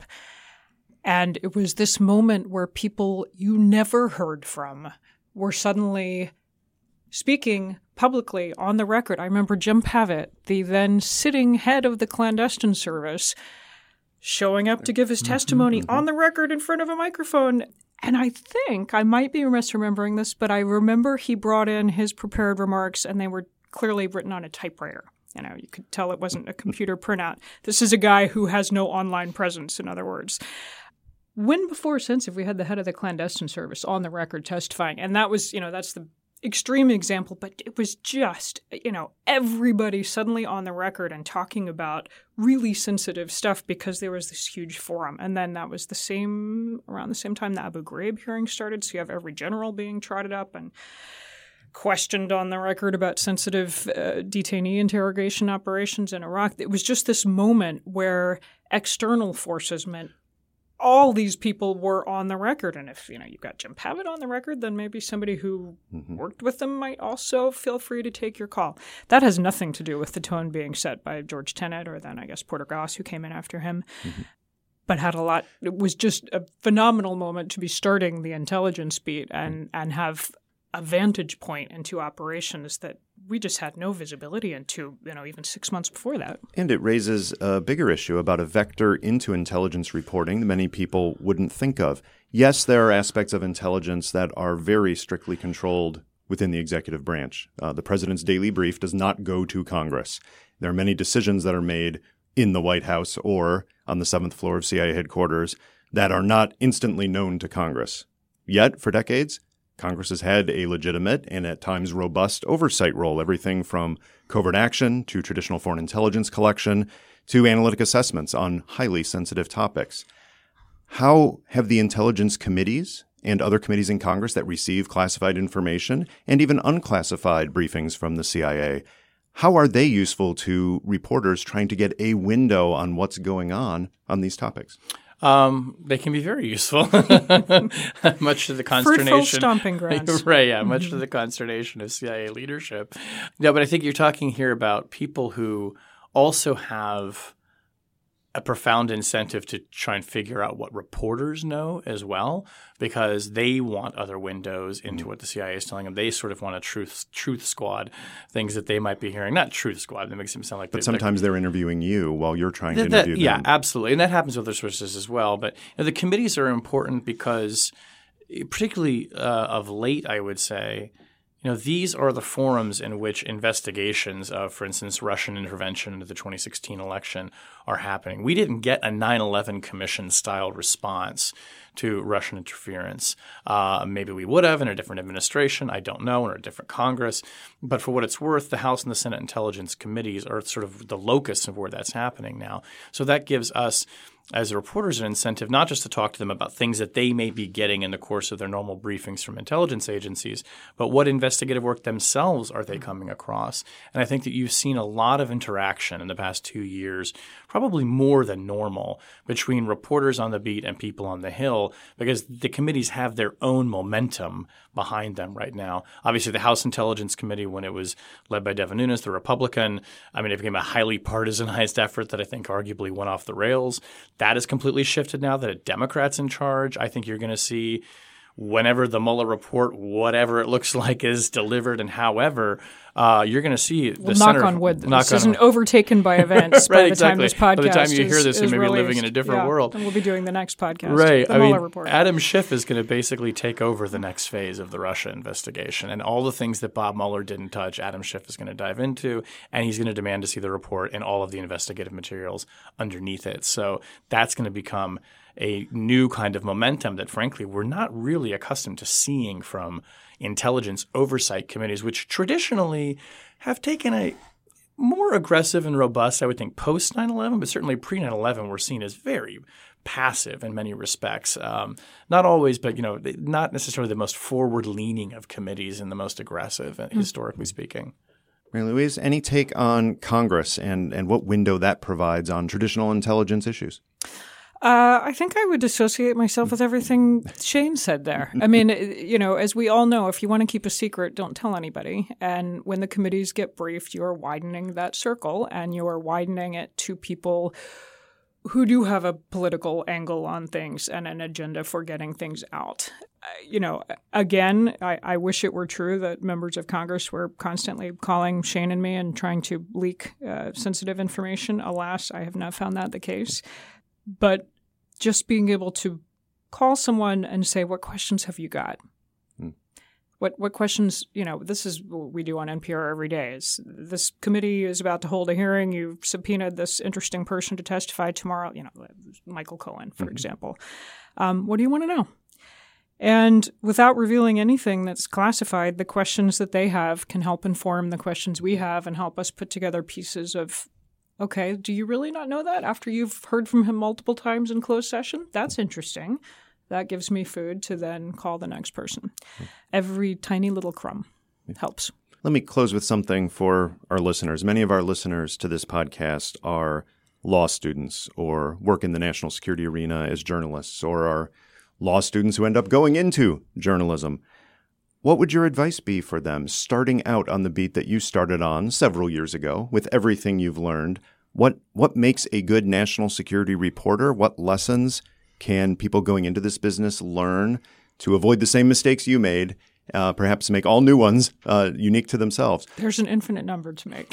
[SPEAKER 3] And it was this moment where people you never heard from were suddenly speaking publicly on the record. I remember Jim Pavitt, the then sitting head of the clandestine service, showing up to give his testimony mm-hmm. on the record in front of a microphone. And I think, I might be misremembering this, but I remember he brought in his prepared remarks and they were clearly written on a typewriter. You know, you could tell it wasn't a computer printout. This is a guy who has no online presence, in other words. When before or since have we had the head of the clandestine service on the record testifying? And that was, you know, that's the extreme example, but it was just, you know, everybody suddenly on the record and talking about really sensitive stuff because there was this huge forum. And then that was the same, around the same time the Abu Ghraib hearing started. So you have every general being trotted up and questioned on the record about sensitive uh, detainee interrogation operations in Iraq. It was just this moment where external forces meant all these people were on the record. And if, you know, you've got Jim Pavitt on the record, then maybe somebody who mm-hmm. worked with them might also feel free to take your call. That has nothing to do with the tone being set by George Tenet or then, I guess, Porter Goss, who came in after him, mm-hmm. but had a lot. It was just a phenomenal moment to be starting the intelligence beat and, mm-hmm. and have a vantage point into operations that we just had no visibility into, you know, even six months before that.
[SPEAKER 4] And it raises a bigger issue about a vector into intelligence reporting that many people wouldn't think of. Yes, there are aspects of intelligence that are very strictly controlled within the executive branch. Uh, the president's daily brief does not go to Congress. There are many decisions that are made in the White House or on the seventh floor of C I A headquarters that are not instantly known to Congress. Yet, for decades, Congress has had a legitimate and at times robust oversight role, everything from covert action to traditional foreign intelligence collection to analytic assessments on highly sensitive topics. How have the intelligence committees and other committees in Congress that receive classified information and even unclassified briefings from the C I A, how are they useful to reporters trying to get a window on what's going on on these topics?
[SPEAKER 5] Um, they can be very useful, much to the consternation.
[SPEAKER 3] Fruitful stomping grounds.
[SPEAKER 5] Right, yeah, much mm-hmm. to the consternation of C I A leadership. No, but I think you're talking here about people who also have a profound incentive to try and figure out what reporters know as well, because they want other windows into mm-hmm. what the C I A is telling them. They sort of want a truth truth squad, things that they might be hearing. Not truth squad. That makes them sound like.
[SPEAKER 4] But sometimes they're, they're interviewing you while you're trying
[SPEAKER 5] that,
[SPEAKER 4] to interview
[SPEAKER 5] that,
[SPEAKER 4] them.
[SPEAKER 5] Yeah, absolutely, and that happens with other sources as well. But you know, the committees are important because, particularly uh, of late, I would say. You know, these are the forums in which investigations of, for instance, Russian intervention into the twenty sixteen election are happening. We didn't get a nine eleven Commission-style response to Russian interference. Uh, maybe we would have in a different administration. I don't know, or a different Congress. But for what it's worth, the House and the Senate Intelligence Committees are sort of the locus of where that's happening now. So that gives us as a reporters an incentive not just to talk to them about things that they may be getting in the course of their normal briefings from intelligence agencies, but what investigative work themselves are they coming across. And I think that you've seen a lot of interaction in the past two years, probably more than normal, between reporters on the beat and people on the Hill, because the committees have their own momentum behind them right now. Obviously, the House Intelligence Committee, when it was led by Devin Nunes, the Republican, I mean, it became a highly partisanized effort that I think arguably went off the rails. That has completely shifted now that a Democrat's in charge. I think you're going to see whenever the Mueller report, whatever it looks like, is delivered and however, uh, you're going to see the
[SPEAKER 3] well,
[SPEAKER 5] Center.
[SPEAKER 3] Knock on wood.
[SPEAKER 5] Knock
[SPEAKER 3] this
[SPEAKER 5] on
[SPEAKER 3] isn't
[SPEAKER 5] wood.
[SPEAKER 3] overtaken by events
[SPEAKER 5] right,
[SPEAKER 3] by the
[SPEAKER 5] exactly.
[SPEAKER 3] time this podcast
[SPEAKER 5] By the time you hear
[SPEAKER 3] is,
[SPEAKER 5] this, you
[SPEAKER 3] is
[SPEAKER 5] may be
[SPEAKER 3] released.
[SPEAKER 5] living in a different
[SPEAKER 3] yeah.
[SPEAKER 5] world.
[SPEAKER 3] And we'll be doing the next podcast.
[SPEAKER 5] Right.
[SPEAKER 3] The
[SPEAKER 5] I
[SPEAKER 3] Mueller
[SPEAKER 5] mean,
[SPEAKER 3] report.
[SPEAKER 5] Adam Schiff is going to basically take over the next phase of the Russia investigation. And all the things that Bob Mueller didn't touch, Adam Schiff is going to dive into. And he's going to demand to see the report and all of the investigative materials underneath it. So that's going to become a new kind of momentum that, frankly, we're not really accustomed to seeing from intelligence oversight committees, which traditionally have taken a more aggressive and robust, I would think, post nine eleven, but certainly pre nine eleven were seen as very passive in many respects. Um, not always, but, you know, not necessarily the most forward-leaning of committees and the most aggressive, mm-hmm. historically speaking.
[SPEAKER 4] Mary Louise, any take on Congress and, and what window that provides on traditional intelligence issues?
[SPEAKER 3] Uh, I think I would dissociate myself with everything Shane said there. I mean, you know, as we all know, if you want to keep a secret, don't tell anybody. And when the committees get briefed, you are widening that circle and you are widening it to people who do have a political angle on things and an agenda for getting things out. Uh, you know, again, I, I wish it were true that members of Congress were constantly calling Shane and me and trying to leak uh, sensitive information. Alas, I have not found that the case. But just being able to call someone and say, what questions have you got? Hmm. What what questions, you know, this is what we do on N P R every day. Is this committee is about to hold a hearing. You've subpoenaed this interesting person to testify tomorrow, you know, Michael Cohen, for mm-hmm. example. Um, what do you want to know? And without revealing anything that's classified, the questions that they have can help inform the questions we have and help us put together pieces of, okay, do you really not know that after you've heard from him multiple times in closed session? That's interesting. That gives me food to then call the next person. Every tiny little crumb helps.
[SPEAKER 4] Let me close with something for our listeners. Many of our listeners to this podcast are law students or work in the national security arena as journalists or are law students who end up going into journalism. What would your advice be for them starting out on the beat that you started on several years ago with everything you've learned? What what makes a good national security reporter? What lessons can people going into this business learn to avoid the same mistakes you made, uh, perhaps make all new ones uh, unique to themselves?
[SPEAKER 3] There's an infinite number to make.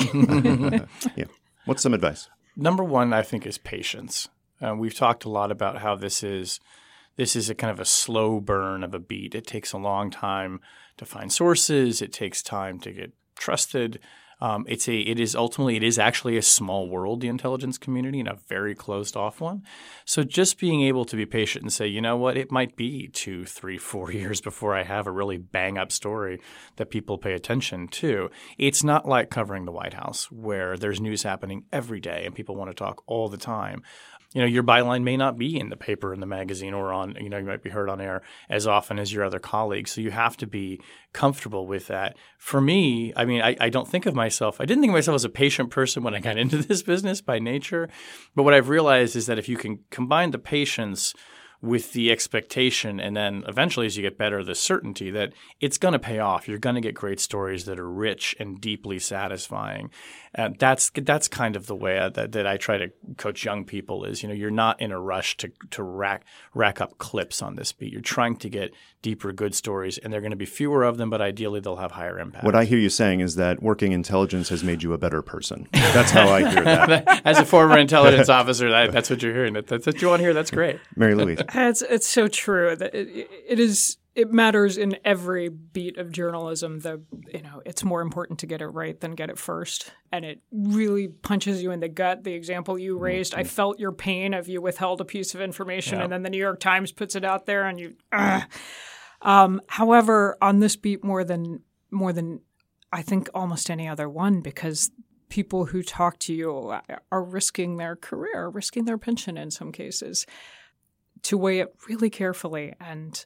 [SPEAKER 4] Yeah. What's some advice?
[SPEAKER 5] Number one, I think, is patience. Uh, we've talked a lot about how this is This is a kind of a slow burn of a beat. It takes a long time to find sources. It takes time to get trusted. Um, it's a. It is ultimately. It is actually a small world, the intelligence community, and a very closed off one. So just being able to be patient and say, you know what, it might be two, three, four years before I have a really bang up story that people pay attention to. It's not like covering the White House where there's news happening every day and people want to talk all the time. You know, your byline may not be in the paper, in the magazine, or on, you know, you might be heard on air as often as your other colleagues. So you have to be comfortable with that. For me, I mean, I, I don't think of myself – I didn't think of myself as a patient person when I got into this business by nature. But what I've realized is that if you can combine the patience with the expectation and then eventually as you get better, the certainty that it's going to pay off. You're going to get great stories that are rich and deeply satisfying. Uh, that's that's kind of the way I, that, that I try to coach young people is, you know, you're not in a rush to to rack rack up clips on this beat. You're trying to get deeper, good stories, and they're going to be fewer of them, but ideally they'll have higher impact.
[SPEAKER 4] What I hear you saying is that working intelligence has made you a better person. That's how I hear that.
[SPEAKER 5] As a former intelligence officer, that, that's what you're hearing. That, that's what you want to hear. That's great.
[SPEAKER 4] Mary Louise.
[SPEAKER 3] It's, it's so true. That it, it is. It matters in every beat of journalism. The you know, it's more important to get it right than get it first, and it really punches you in the gut. The example you raised, mm-hmm. I felt your pain if you withheld a piece of information, yeah. and then the New York Times puts it out there, and you. Uh. Um, however, on this beat, more than more than I think almost any other one, because people who talk to you are risking their career, risking their pension in some cases, to weigh it really carefully and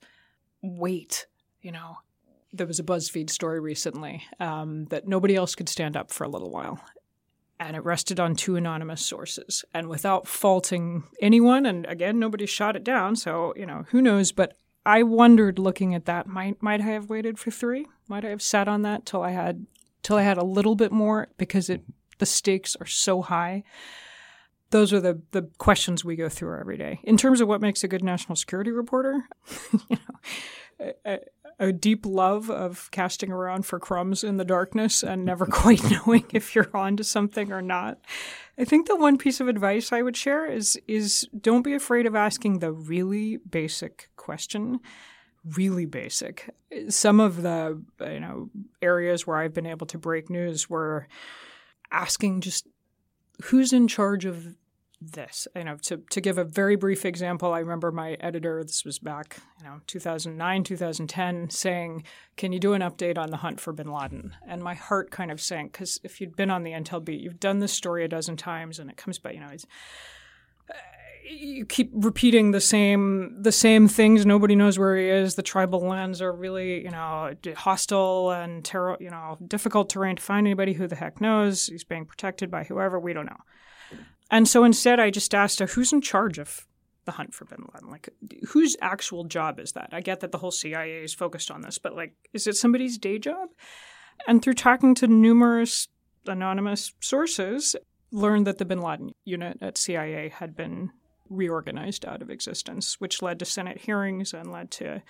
[SPEAKER 3] wait. You know, there was a BuzzFeed story recently um, that nobody else could stand up for a little while. And it rested on two anonymous sources. And without faulting anyone, and again, nobody shot it down, so, you know, who knows, but I wondered looking at that, might might I have waited for three? Might I have sat on that till I had till I had a little bit more, because it the stakes are so high. Those are the the questions we go through every day. In terms of what makes a good national security reporter, you know, a, a deep love of casting around for crumbs in the darkness and never quite knowing if you're onto something or not. I think the one piece of advice I would share is is don't be afraid of asking the really basic question. Really basic. Some of the you know areas where I've been able to break news were asking just who's in charge of this. You know, to to give a very brief example, I remember my editor, this was back, you know, two thousand nine, two thousand ten, saying, "Can you do an update on the hunt for bin Laden?" And my heart kind of sank, because if you'd been on the Intel beat, you've done this story a dozen times, and it comes back, you know, it's uh, you keep repeating the same the same things. Nobody knows where he is. The tribal lands are really, you know, hostile and ter- you know, difficult terrain to find anybody. Who the heck knows? He's being protected by whoever. We don't know. And so instead, I just asked her, who's in charge of the hunt for bin Laden? Like, whose actual job is that? I get that the whole C I A is focused on this, but, like, is it somebody's day job? And through talking to numerous anonymous sources, learned that the bin Laden unit at C I A had been reorganized out of existence, which led to Senate hearings and led to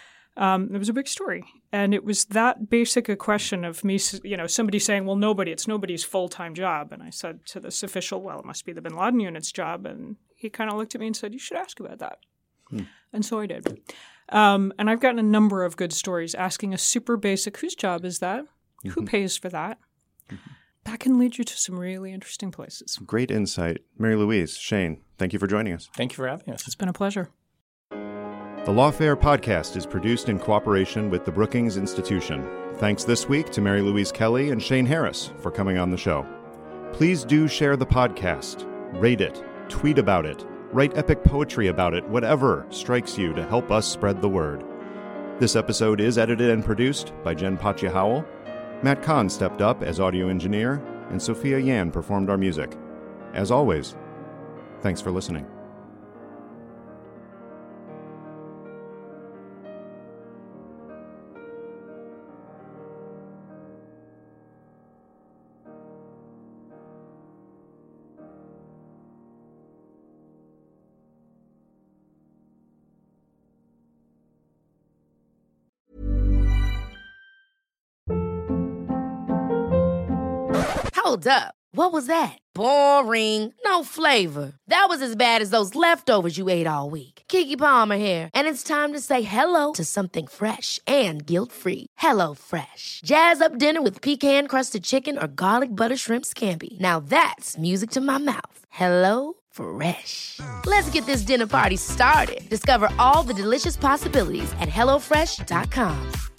[SPEAKER 3] Um, it was a big story. And it was that basic a question of me, you know, somebody saying, well, nobody, it's nobody's full-time job. And I said to this official, well, it must be the bin Laden unit's job. And he kind of looked at me and said, you should ask about that. Hmm. And so I did. Um, and I've gotten a number of good stories asking a super basic, whose job is that? Mm-hmm. Who pays for that? Mm-hmm. That can lead you to some really interesting places.
[SPEAKER 4] Great insight. Mary Louise, Shane, thank you for joining us.
[SPEAKER 5] Thank you for having us.
[SPEAKER 3] It's been a pleasure.
[SPEAKER 4] The Lawfare podcast is produced in cooperation with the Brookings Institution. Thanks this week to Mary Louise Kelly and Shane Harris for coming on the show. Please do share the podcast, rate it, tweet about it, write epic poetry about it, whatever strikes you to help us spread the word. This episode is edited and produced by Jen Patja Howell. Matt Kahn stepped up as audio engineer, and Sophia Yan performed our music. As always, thanks for listening.
[SPEAKER 2] Hold up. What was that? Boring. No flavor. That was as bad as those leftovers you ate all week. Keke Palmer here, and it's time to say hello to something fresh and guilt-free. Hello Fresh. Jazz up dinner with pecan-crusted chicken or garlic butter shrimp scampi. Now that's music to my mouth. Hello Fresh. Let's get this dinner party started. Discover all the delicious possibilities at hello fresh dot com.